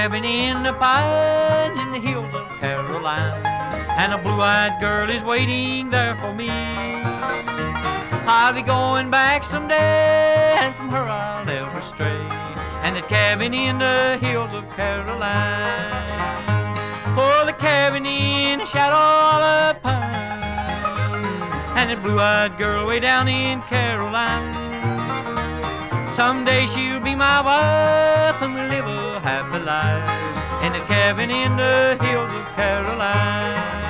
cabin in the pines in the hills of Carolina, and a blue-eyed girl is waiting there for me. I'll be going back someday, and from her I'll never stray, and that cabin in the hills of Carolina. Oh, the cabin in the shadow of a pine, and that blue-eyed girl way down in Carolina. Someday she'll be my wife, and we'll live a happy life in the cabin in the hills of Carolina.